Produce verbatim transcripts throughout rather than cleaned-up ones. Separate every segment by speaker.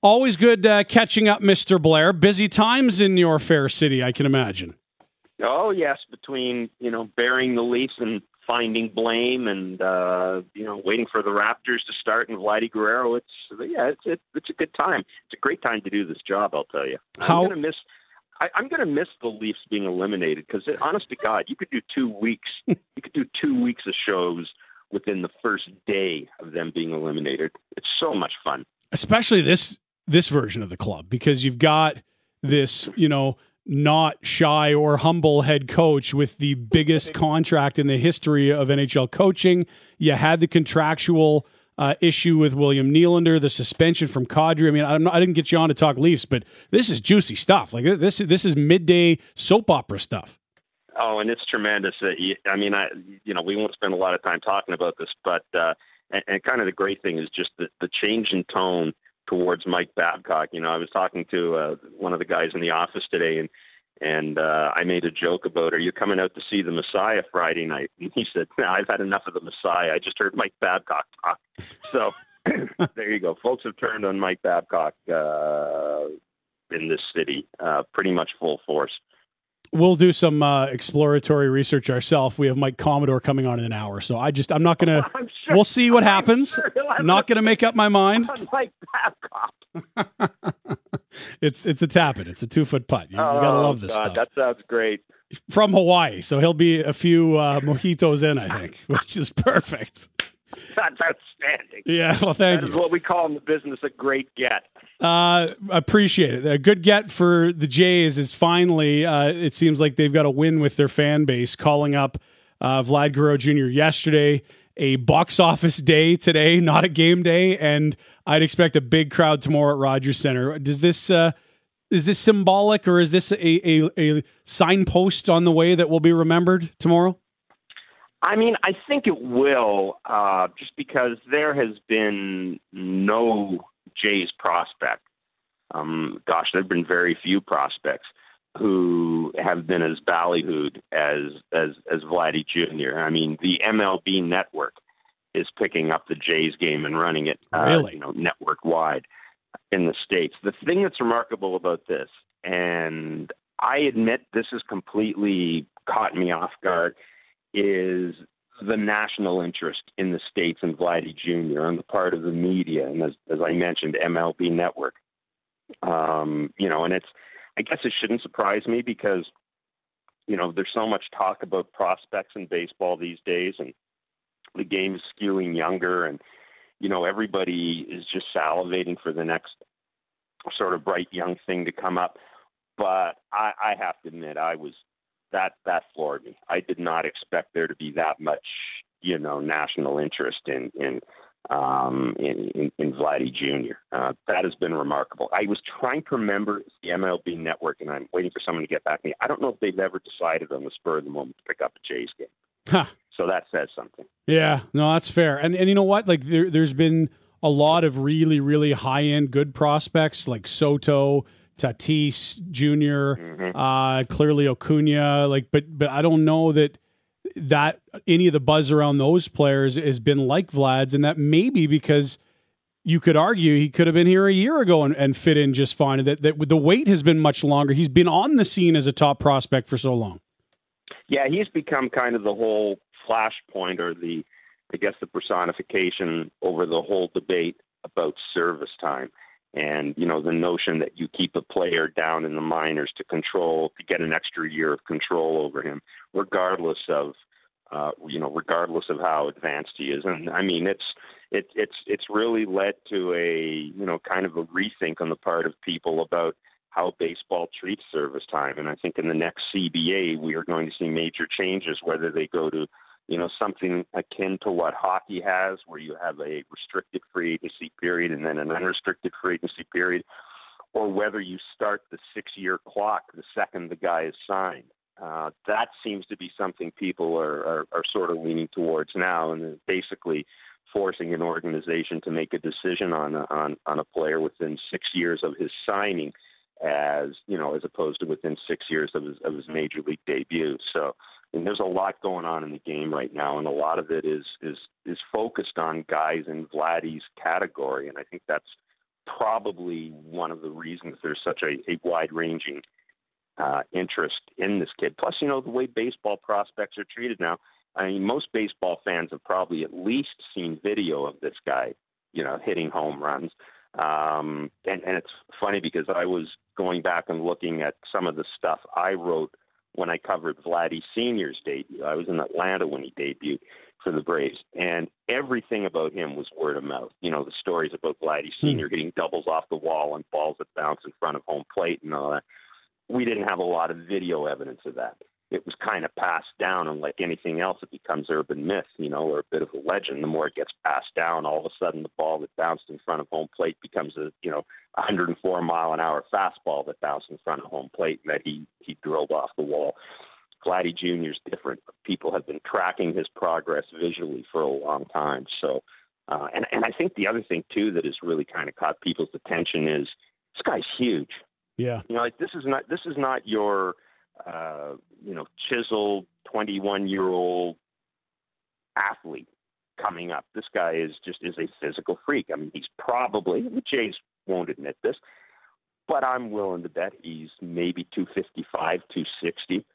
Speaker 1: Always good uh, catching up, Mister Blair. Busy times in your fair city, I can imagine.
Speaker 2: Oh, yes, between, you know, burying the Leafs and finding blame and, uh, you know, waiting for the Raptors to start and Vladdy Guerrero, it's, yeah, it's, it's, it's a good time. It's a great time to do this job, I'll tell you.
Speaker 1: How?
Speaker 2: I'm going to miss... I, I'm going to miss the Leafs being eliminated because, honest to God, you could do two weeks. You could do two weeks of shows within the first day of them being eliminated. It's so much fun,
Speaker 1: especially this this version of the club, because you've got this, you know, not shy or humble head coach with the biggest contract in the history of N H L coaching. You had the contractual Uh, issue with William Nylander, the suspension from Kadri. I mean, I'm not, I didn't get you on to talk Leafs, but this is juicy stuff. Like this, this is midday soap opera stuff.
Speaker 2: Oh, and it's tremendous. Uh, I mean, I you know, we won't spend a lot of time talking about this, but uh, and, and kind of the great thing is just the, the change in tone towards Mike Babcock. You know, I was talking to uh, one of the guys in the office today, and And uh, I made a joke about, are you coming out to see the Messiah Friday night? And he said, no, I've had enough of the Messiah. I just heard Mike Babcock talk. So there you go. Folks have turned on Mike Babcock uh, in this city, uh, pretty much full force.
Speaker 1: We'll do some uh, exploratory research ourselves. We have Mike Commodore coming on in an hour. So I just, I'm not going to,
Speaker 2: sure,
Speaker 1: we'll see what happens.
Speaker 2: Sure
Speaker 1: I'm not going to make up my mind.
Speaker 2: Mike Babcock.
Speaker 1: it's it's a tapping. It's a two foot putt. You, you got to love this
Speaker 2: God,
Speaker 1: stuff.
Speaker 2: That sounds great.
Speaker 1: From Hawaii, so he'll be a few uh, mojitos in, I think, which is perfect.
Speaker 2: That's outstanding.
Speaker 1: Yeah, well, thank
Speaker 2: that
Speaker 1: you.
Speaker 2: That is what we call in the business a great get.
Speaker 1: Uh, appreciate it. A good get for the Jays is finally, uh, it seems like they've got a win with their fan base, calling up uh, Vlad Guerrero Junior yesterday. A box office day today, not a game day, and I'd expect a big crowd tomorrow at Rogers Center. Does this uh, is this symbolic, or is this a, a, a signpost on the way that will be remembered tomorrow?
Speaker 2: I mean, I think it will, uh, just because there has been no Jays prospect. Um, gosh, there have been very few prospects who have been as ballyhooed as as as Vladdy Junior I mean, the M L B Network is picking up the Jays game and running it, uh,
Speaker 1: really?
Speaker 2: you know, network wide in the States. The thing that's remarkable about this, and I admit this has completely caught me off guard, is the national interest in the States in Vladdy Junior on the part of the media, and as, as I mentioned, M L B Network. Um, you know, and it's, I guess it shouldn't surprise me because, you know, there's so much talk about prospects in baseball these days, and the game is skewing younger, and, you know, everybody is just salivating for the next sort of bright young thing to come up. But I, I have to admit, I was, that, that floored me. I did not expect there to be that much, you know, national interest in, in, um, in, in, in Vladdy Junior Uh, that has been remarkable. I was trying to remember the M L B Network, and I'm waiting for someone to get back to me. I don't know if they've ever decided on the spur of the moment to pick up a Jays game.
Speaker 1: Huh.
Speaker 2: So that says something.
Speaker 1: Yeah, no, that's fair. And and you know what? Like there, there's been a lot of really, really high end good prospects like Soto, Tatis Junior, mm-hmm. uh, clearly Acuna. Like, but but I don't know that. that any of the buzz around those players has been like Vlad's, and that maybe because you could argue he could have been here a year ago and, and fit in just fine. That, that the wait has been much longer. He's been on the scene as a top prospect for so long.
Speaker 2: Yeah, he's become kind of the whole flashpoint, or the, I guess, the personification over the whole debate about service time. And, you know, the notion that you keep a player down in the minors to control, to get an extra year of control over him, regardless of, uh, you know, regardless of how advanced he is. And I mean, it's, it, it's, it's really led to a, you know, kind of a rethink on the part of people about how baseball treats service time. And I think in the next C B A, we are going to see major changes, whether they go to, you know, something akin to what hockey has, where you have a restricted free agency period and then an unrestricted free agency period, or whether you start the six-year clock the second the guy is signed. Uh, that seems to be something people are, are, are sort of leaning towards now, and basically forcing an organization to make a decision on a, on on a player within six years of his signing, as you know, as opposed to within six years of his of his major league debut. So. And there's a lot going on in the game right now, and a lot of it is is is focused on guys in Vladdy's category, and I think that's probably one of the reasons there's such a, a wide-ranging uh, interest in this kid. Plus, you know, the way baseball prospects are treated now, I mean, most baseball fans have probably at least seen video of this guy, you know, hitting home runs. Um, and, and it's funny because I was going back and looking at some of the stuff I wrote when I covered Vladdy Senior's debut. I was in Atlanta when he debuted for the Braves, and everything about him was word of mouth. You know, the stories about Vladdy Senior hitting doubles off the wall and balls that bounce in front of home plate and all that. We didn't have a lot of video evidence of that. It was kind of passed down, and like anything else, it becomes urban myth, you know, or a bit of a legend. The more it gets passed down, all of a sudden the ball that bounced in front of home plate becomes a, you know, one hundred four mile an hour fastball that bounced in front of home plate and that he, he drilled off the wall. Vladdy Junior's different. People have been tracking his progress visually for a long time. So, uh, and, and I think the other thing, too, that has really kind of caught people's attention is this guy's huge.
Speaker 1: Yeah.
Speaker 2: You know, like this is not, this is not your, uh, you know, chiseled twenty-one-year-old athlete coming up. This guy is just is a physical freak. I mean, he's probably, the Jays won't admit this, but I'm willing to bet he's maybe two fifty-five, two sixty.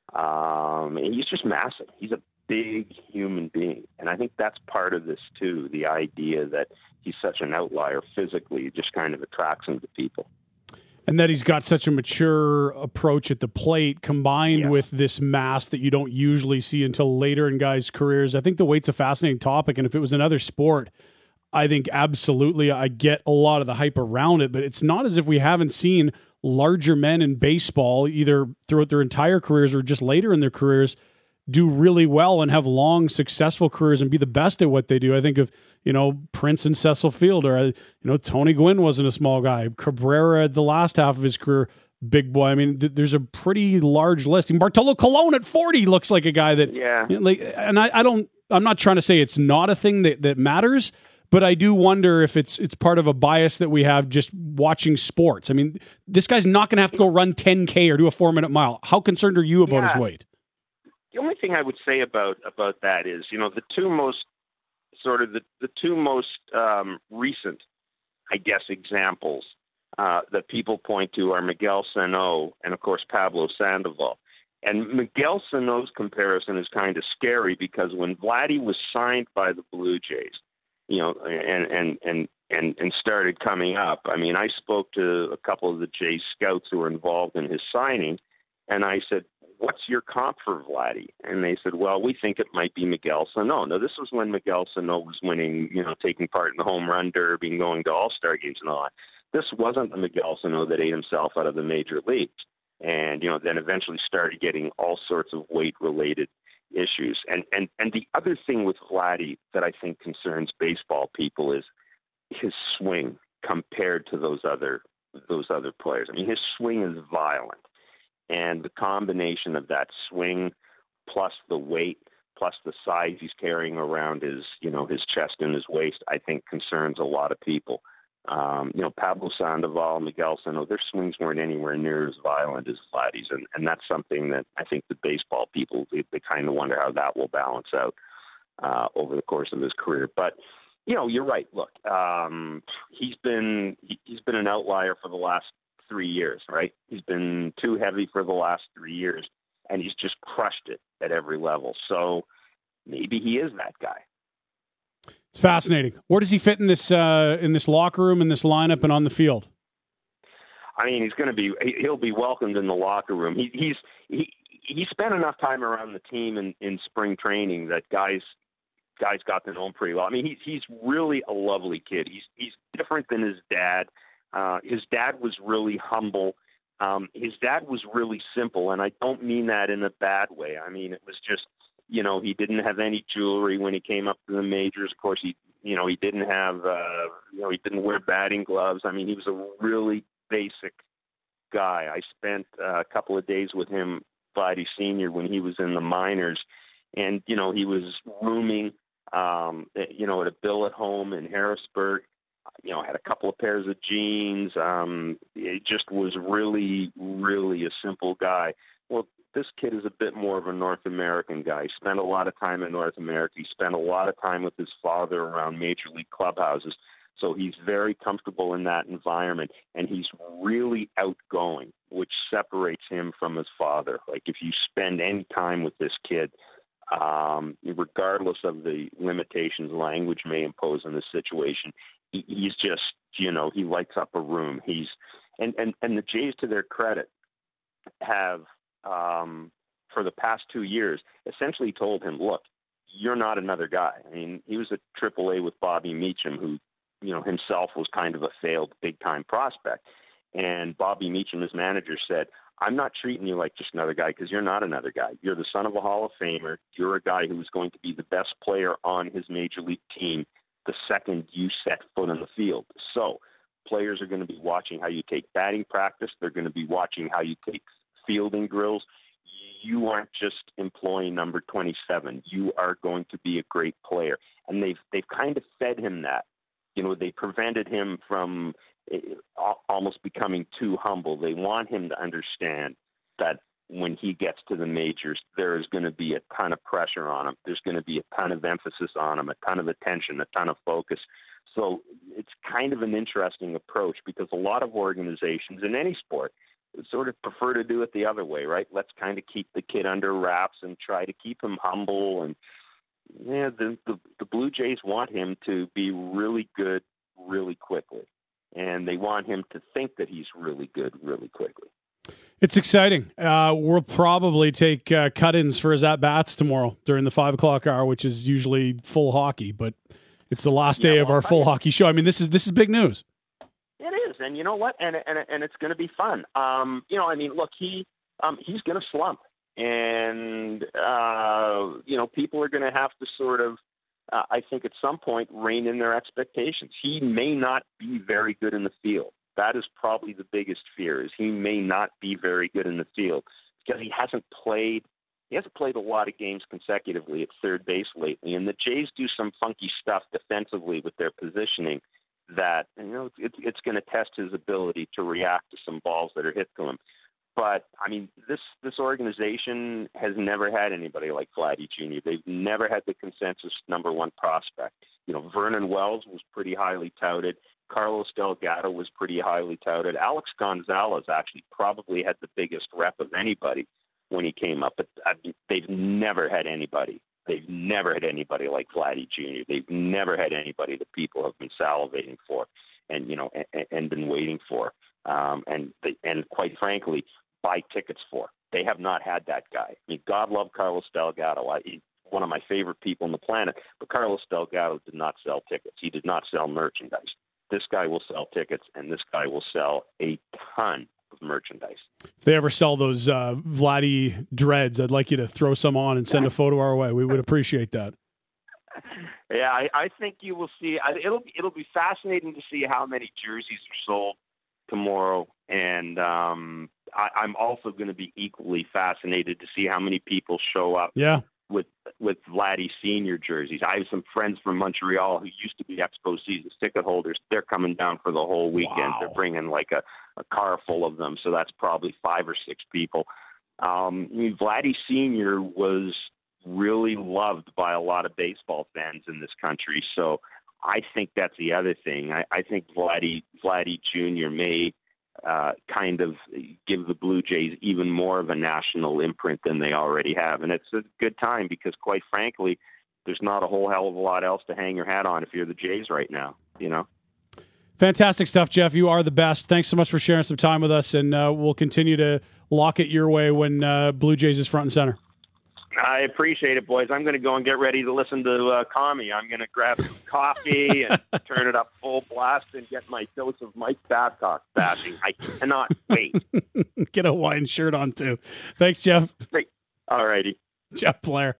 Speaker 2: Um, and he's just massive. He's a big human being. And I think that's part of this, too, the idea that he's such an outlier physically just kind of attracts him to people.
Speaker 1: And that he's got such a mature approach at the plate combined
Speaker 2: yeah.
Speaker 1: with this mass that you don't usually see until later in guys' careers. I think the weight's a fascinating topic. And if it was another sport, I think absolutely I get a lot of the hype around it. But it's not as if we haven't seen larger men in baseball, either throughout their entire careers or just later in their careers, do really well and have long, successful careers and be the best at what they do. I think of, you know, Prince and Cecil Fielder. You know, Tony Gwynn wasn't a small guy. Cabrera at the last half of his career, big boy. I mean, th- there's a pretty large list. And Bartolo Colon at forty looks like a guy that,
Speaker 2: yeah.
Speaker 1: You know, like, and I, I don't, I'm not trying to say it's not a thing that, that matters, but I do wonder if it's it's part of a bias that we have just watching sports. I mean, this guy's not going to have to go run ten K or do a four minute mile. How concerned are you about
Speaker 2: yeah.
Speaker 1: his weight?
Speaker 2: The only thing I would say about, about that is, you know, the two most sort of the, the two most um, recent, I guess, examples uh, that people point to are Miguel Sano and, of course, Pablo Sandoval. And Miguel Sano's comparison is kind of scary because when Vladdy was signed by the Blue Jays, you know, and and and and, and started coming up, I mean, I spoke to a couple of the Jays scouts who were involved in his signing, and I said, what's your comp for Vladdy? And they said, well, we think it might be Miguel Sano. Now, this was when Miguel Sano was winning, you know, taking part in the home run derby and going to all-star games and all that. This wasn't the Miguel Sano that ate himself out of the major leagues and, you know, then eventually started getting all sorts of weight-related issues. And, and, and the other thing with Vladdy that I think concerns baseball people is his swing compared to those other those other players. I mean, his swing is violent. And the combination of that swing plus the weight plus the size he's carrying around his, you know, his chest and his waist, I think concerns a lot of people. Um, you know, Pablo Sandoval, Miguel Sano, their swings weren't anywhere near as violent as Vladdy's. And, and that's something that I think the baseball people, they, they kind of wonder how that will balance out uh, over the course of his career. But, you know, you're right. Look, um, he's been he, he's been an outlier for the last three years, right? He's been too heavy for the last three years, and he's just crushed it at every level. So maybe he is that guy.
Speaker 1: It's fascinating. Where does he fit in this uh, in this locker room, in this lineup, and on the field?
Speaker 2: I mean, he's going to be he'll be welcomed in the locker room. He, he's he he spent enough time around the team in, in spring training that guys guys got to know him pretty well. I mean, he's he's really a lovely kid. He's he's different than his dad. Uh, his dad was really humble. Um, his dad was really simple, and I don't mean that in a bad way. I mean, it was just, you know, he didn't have any jewelry when he came up to the majors. Of course, he, you know, he didn't have, uh, you know, he didn't wear batting gloves. I mean, he was a really basic guy. I spent uh, a couple of days with him, Vladdy Senior, when he was in the minors, and, you know, he was rooming, um, you know, at a billet home in Harrisburg. You know, had a couple of pairs of jeans. Um, it just was really, really a simple guy. Well, this kid is a bit more of a North American guy. He spent a lot of time in North America. He spent a lot of time with his father around major league clubhouses. So he's very comfortable in that environment, and he's really outgoing, which separates him from his father. Like, if you spend any time with this kid, um, regardless of the limitations language may impose in this situation, he, he's just, you know, he lights up a room. He's and, and, and the Jays, to their credit, have, um, for the past two years, essentially told him, look, you're not another guy. I mean, he was at triple A with Bobby Meacham, who, you know, himself was kind of a failed big-time prospect. And Bobby Meacham, his manager, said, I'm not treating you like just another guy because you're not another guy. You're the son of a Hall of Famer. You're a guy who's going to be the best player on his major league team the second you set foot on the field. So players are going to be watching how you take batting practice. They're going to be watching how you take fielding drills. You aren't just employing number twenty-seven. You are going to be a great player. And they've they've kind of fed him that. You know, they prevented him from almost becoming too humble. They want him to understand that when he gets to the majors, there is going to be a ton of pressure on him. There's going to be a ton of emphasis on him, a ton of attention, a ton of focus. So it's kind of an interesting approach, because a lot of organizations in any sport sort of prefer to do it the other way, right? Let's kind of keep the kid under wraps and try to keep him humble. And yeah, the, the, the Blue Jays want him to be really good really quickly. And they want him to think that he's really good really quickly.
Speaker 1: It's exciting. Uh, we'll probably take uh, cut-ins for his at-bats tomorrow during the five o'clock hour, which is usually full hockey, but it's the last day
Speaker 2: yeah,
Speaker 1: of
Speaker 2: well,
Speaker 1: our full
Speaker 2: I,
Speaker 1: hockey show. I mean, this is this is big news.
Speaker 2: It is, and you know what? And and and it's going to be fun. Um, you know, I mean, look, he um, he's going to slump, and uh, you know, people are going to have to sort of, uh, I think, at some point, rein in their expectations. He may not be very good in the field. That is probably the biggest fear, is he may not be very good in the field because he hasn't played. He hasn't played a lot of games consecutively at third base lately, and the Jays do some funky stuff defensively with their positioning that, you know, it's, it's going to test his ability to react to some balls that are hit to him. But, I mean, this this organization has never had anybody like Vladdy Junior They've never had the consensus number one prospect. You know, Vernon Wells was pretty highly touted. Carlos Delgado was pretty highly touted. Alex Gonzalez actually probably had the biggest rep of anybody when he came up. But I mean, they've never had anybody. They've never had anybody like Vladdy Junior They've never had anybody that people have been salivating for, and you know, and, and been waiting for, um, and they, and quite frankly, buy tickets for. They have not had that guy. I mean, God love Carlos Delgado. I, he's one of my favorite people on the planet. But Carlos Delgado did not sell tickets. He did not sell merchandise. This guy will sell tickets, and this guy will sell a ton of merchandise.
Speaker 1: If they ever sell those uh, Vladdy dreads, I'd like you to throw some on and send a photo our way. We would appreciate that.
Speaker 2: Yeah, I, I think you will see. It'll it'll be fascinating to see how many jerseys are sold tomorrow, and um, I, I'm also going to be equally fascinated to see how many people show up.
Speaker 1: Yeah. With
Speaker 2: with Vladdy Senior jerseys. I have some friends from Montreal who used to be Expo season ticket holders. They're coming down for the whole weekend.
Speaker 1: Wow.
Speaker 2: They're bringing like a, a car full of them, so that's probably five or six people. Um, I mean, Vladdy Senior was really loved by a lot of baseball fans in this country, so I think that's the other thing. I, I think Vladdy Vladdy Junior may Uh, kind of give the Blue Jays even more of a national imprint than they already have. And it's a good time because, quite frankly, there's not a whole hell of a lot else to hang your hat on if you're the Jays right now, you know?
Speaker 1: Fantastic stuff, Jeff. You are the best. Thanks so much for sharing some time with us, and uh, we'll continue to lock it your way when uh, Blue Jays is front and center.
Speaker 2: I appreciate it, boys. I'm going to go and get ready to listen to uh, Kami. I'm going to grab some coffee and turn it up full blast and get my dose of Mike Babcock bashing. I cannot wait.
Speaker 1: Get a Hawaiian shirt on, too. Thanks, Jeff.
Speaker 2: Great. All righty.
Speaker 1: Jeff Blair.